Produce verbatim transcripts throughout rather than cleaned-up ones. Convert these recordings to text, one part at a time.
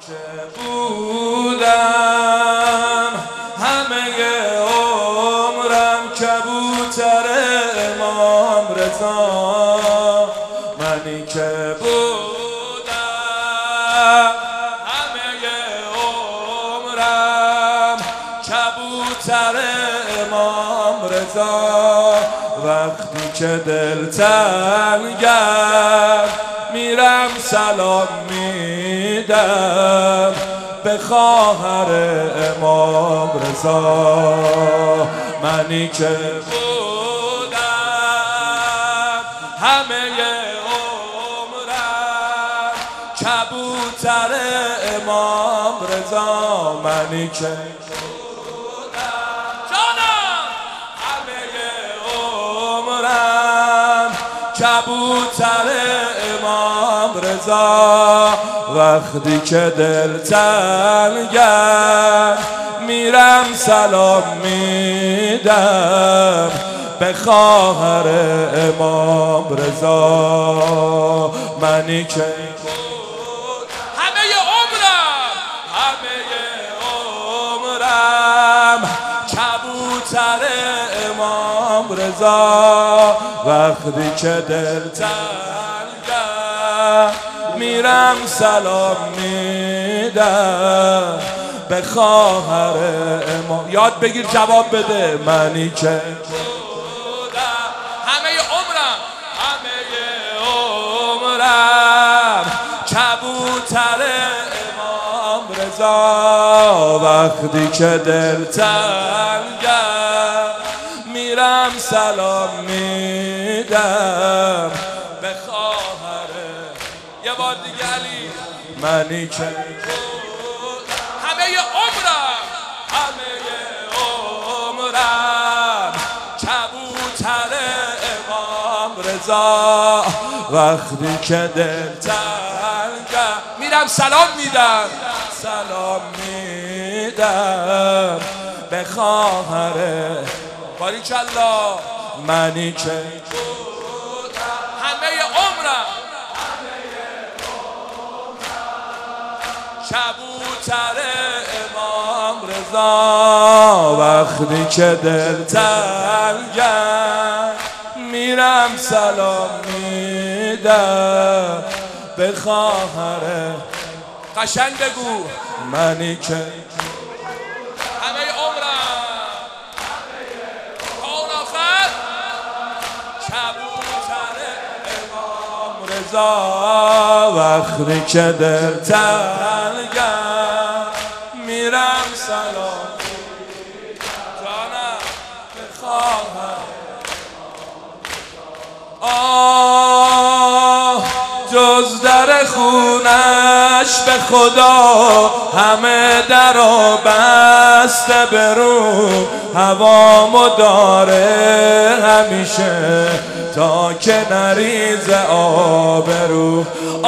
که بودم همه عمرم کبوتر امام رضا، منی که بودم همه عمرم کبوتر امام رضا، وقتی که دل تنگم میرم سلام میدم به خواهر امام رضا، منی که بودم همه عمرم کبوتر امام رضا، منی که بودم جانم همه عمرم کبوتر امام رضا، وقتی که دل تنگم میرم سلام میدم به خواهر امام رضا، منی که همه عمرم همه عمرم کبوتر امام رضا، وقتی که دل تنگم میرم سلام میدم به خواهر امام. یاد بگیر جواب بده. منی که بودم همه عمرم همه عمرم کبوتر امام رضا، وقتی که دل تنگم میرم سلام میدم به خواهر. یه بار دیگه علی. منی که همه عمرم همه عمرم کبوتر امام رضا، وقتی که دل تنگم میرم سلام میدم سلام میدم به خواهر. باریکالله. منی که همه عمرم کبوتر امام رضا، وقتی که دل تنگم میرم سلام میدم به خواهر. قشنگ بگو. منی که همه عمرم کون آخر کبوتر امام رضا، وقتی که دل تنگم میرم سلام جانم به خواهر. آه جز در خونش به خدا همه درا بسته برو، هوامو داره همیشه تا که نریز آبرو.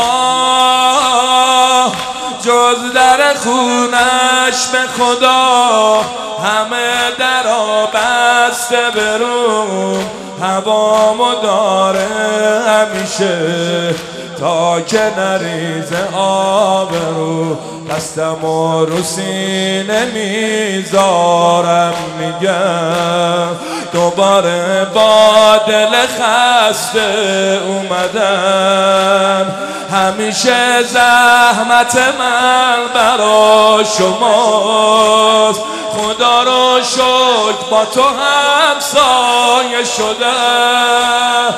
آه جز در خونش به خدا همه درا بسته برو، هوامو داره همیشه تا که نریز آبرو. دستمو رو سینه میذارم میگم دوباره با دل خسته اومدم، همیشه زحمت من برا شماست، خدا رو شکر با تو همسایه شدم.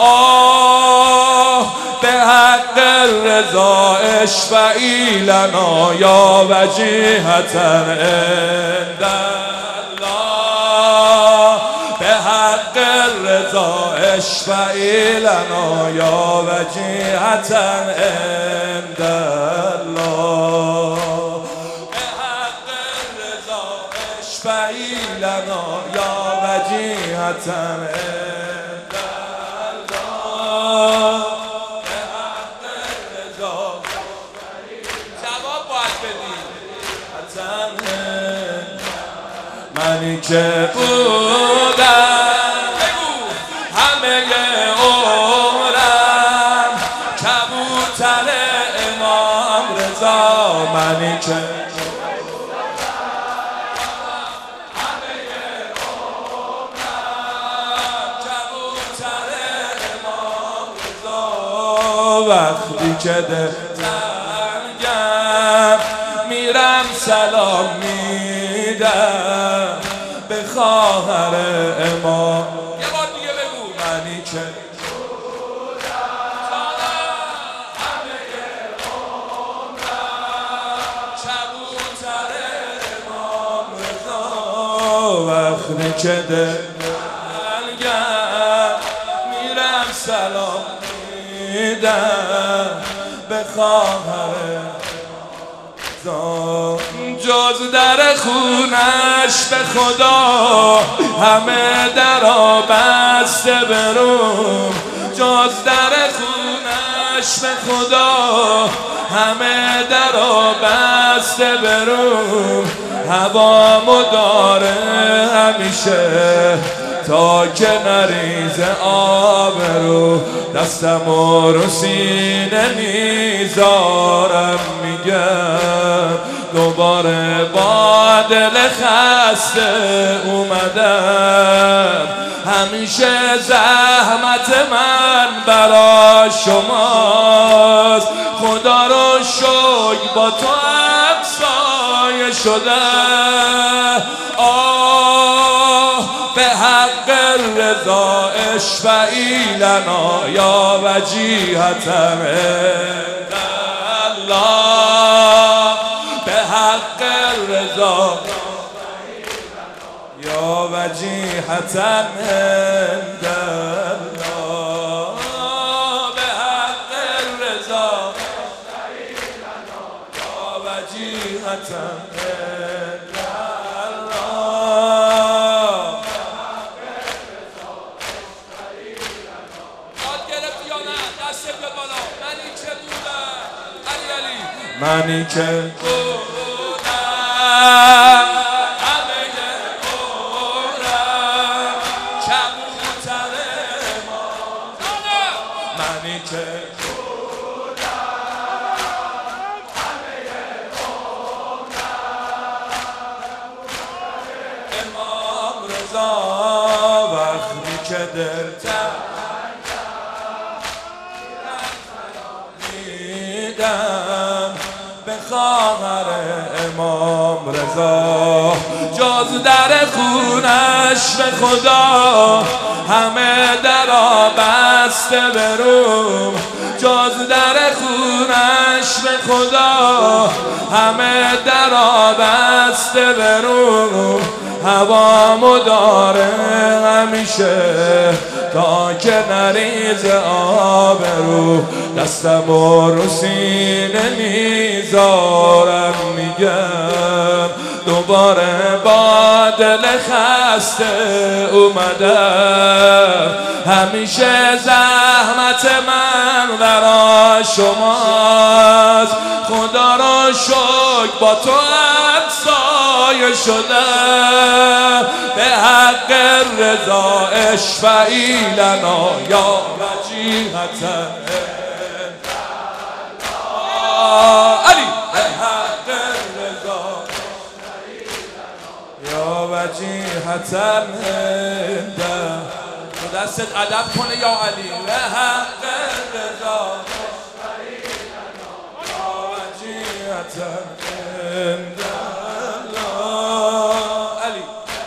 آه به حق رضا اشفعی لنا یا وجیهة عند الله، به حق رضا اشفعی لنا یا وجیهة عند الله، به حق رضا اشفعی لنا یا وجیهة عند الله. منی که بودم همه عمرم کبوتر امام رضا، منی که وقتی که دلتنگم میرم سلام میدم به خواهر امام. یه بار دیگه بگو منی که همه عمرم کبوتر امام رضا وقتی که دلتنگم میرم سلام به خواهر جز در خونش به خدا همه درا بسته بروم جز در خونش به خدا همه درا بسته بروم هوامو داره همیشه تا که نریزه آبرو دستمو رو سینه میذارم میگم دوباره با دل خسته اومدم همیشه زحمت من برا شماست خدا رو شکر با تو همسایه شدم آه به حق رضا اشفعی لنا یا وجیهة الله به حق رضا یا وجیهة الله به حق رضا یا وجیهة منی که بودم همه عمرم کبوتر امام منی که بودم همه عمرم امام رضا وقتی که دلتنگم به خواهر امام رضا جز در خونش به خدا همه درا بسته بروم جز در خونش به خدا همه درا بسته بروم هوامو داره همیشه تا که نریز آبرو دستمو رو سینه میذارم میگم دوباره با دل خسته اومدم همیشه زحمت من برا شماست خدا رو شکر با تو همسایه شدم به حق رضا اشفعی لنا یا وجیهة علی به حق رضا یا وجیهة دستت ادب کنه یا علی به حق رضا یا وجیهة علی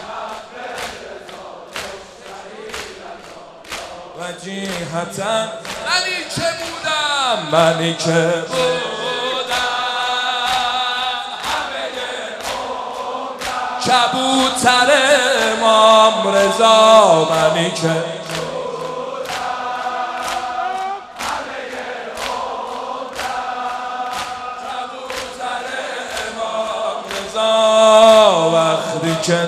وجیهة منی که بودم منی که بودم همه عمرم کبوتر امام رضا منی که وقتی که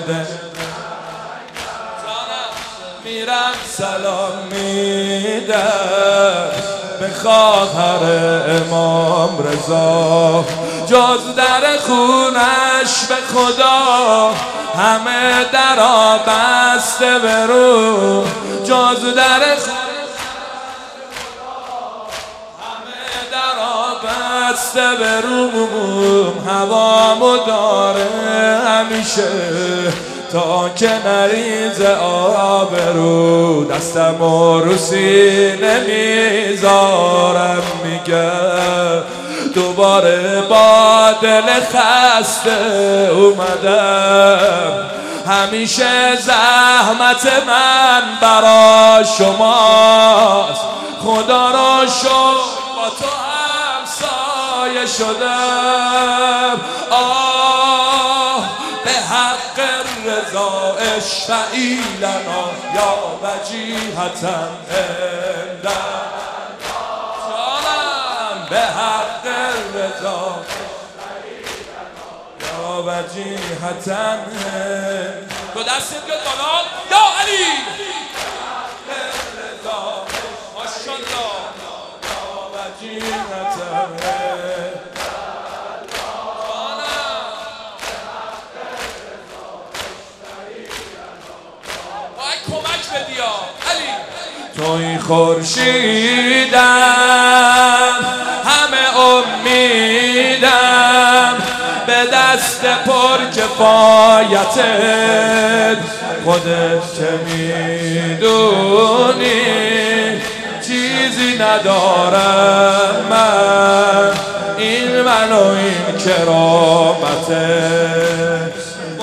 میرم سلام میدم به خواهر امام رضا جز در خونش به خدا همه درا بسته برو جز در خونش همه درا بسته بسته به روم، هوامو داره همیشه تا که نریزه آبرو، دستمو رو سینه میذارم میگه دوباره با دل خسته اومدم، همیشه زحمت من برا شماست، خدا را شکر با تو همسایه شدم. آه به حق رضا اشفعی لنا یا وجیهة عندنا، جانم به حق رضا یا وجیهة عندنا. دو دستت بیاد بالا یا علی، ماشاءالله یا وجیهة عندنا. توی خورشیدم همه امیدم، به دست پر کفایتت خودت که میدونی چیزی ندارم من، این من و این کرامتت.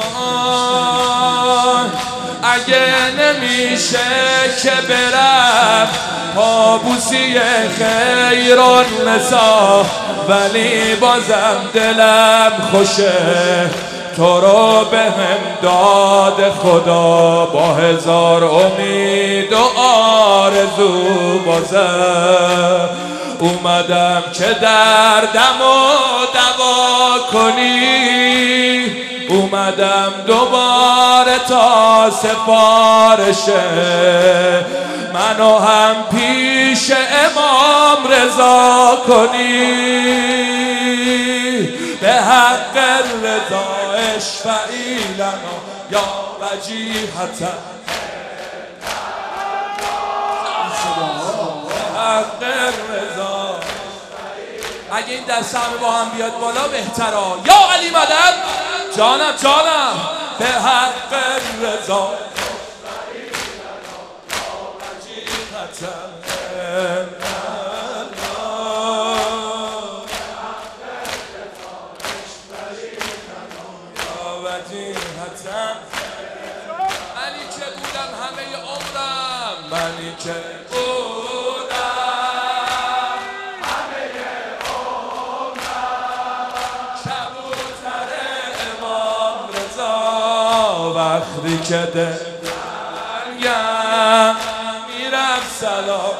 اگه نمیشه که برم پابوسی خیران نسا، ولی بازم دلم خوشه تو رو به هم داد خدا، با هزار امید و آرزو بازم اومدم که دردم و دوا کنی، اومدم دوباره تا سفارشه منو هم پیش امام رضا کنی، به حق رضا اشفعی لنا یا وجیهة، به حق رضا. اگه این دست همه با هم بیاد بالا بهترا، یا علی مدد، جانم جانم به حق رضا منی که بودم همه عمرم، منی که بودم همه عمرم، کبوتر امام رضا، وقتی که دلم میرفت سلام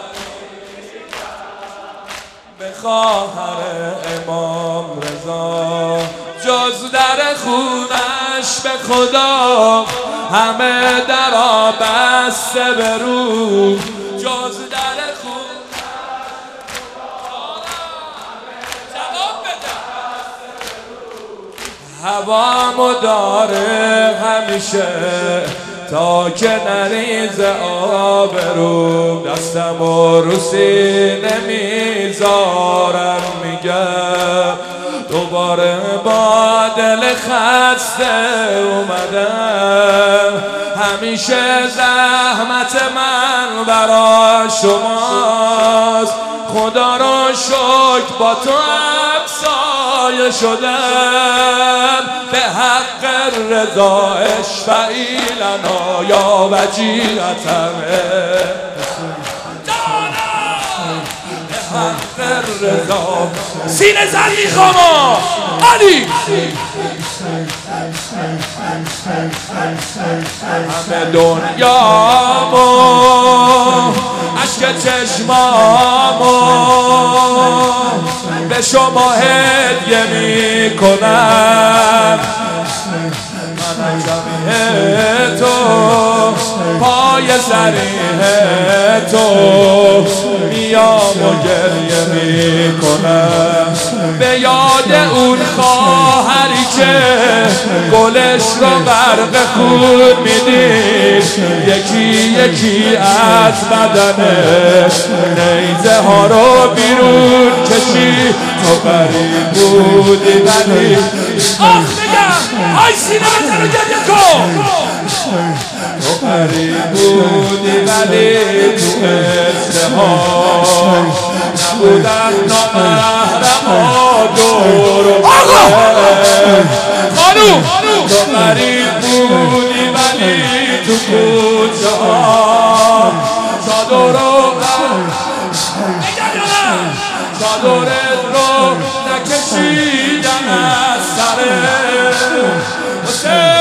به خواهر امام رضا، جز در خونش به خدا همه درا بسته به رو، جز در خونش جواب بده هوامو داره همیشه تا که نریز آبرو، دستمو رو سینه میذارم میگم دوباره با دل خسته اومدم، همیشه زحمت من برا شماست، خدا رو شکر با تو همسایه شدم، به حق رضا اشفعی لنا یا وجیهة عندنا، به حق رضا. سینه زن میخوام علی، همه دنیامو عشق چشمامو به شما هدیه میکنم، من جمیه تو پای سریح تو میام و گریه میکنم، به یاد اون خواهری که گلش رو غرق خون میدید یکی یکی از بدنش نیزه ها رو بیرون کشید تو غریب بودی ولی آخ بگم آی سینه بزن و گریه کن تو غریب بودی ولی تو عشق ها نبودن نامحرم ها دور آقا خانوم تو غریب بودی ولی تو کوچه ها چادر رو چادرت رو نکشیدن از سر حسین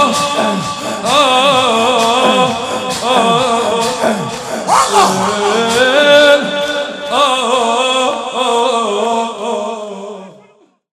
Oh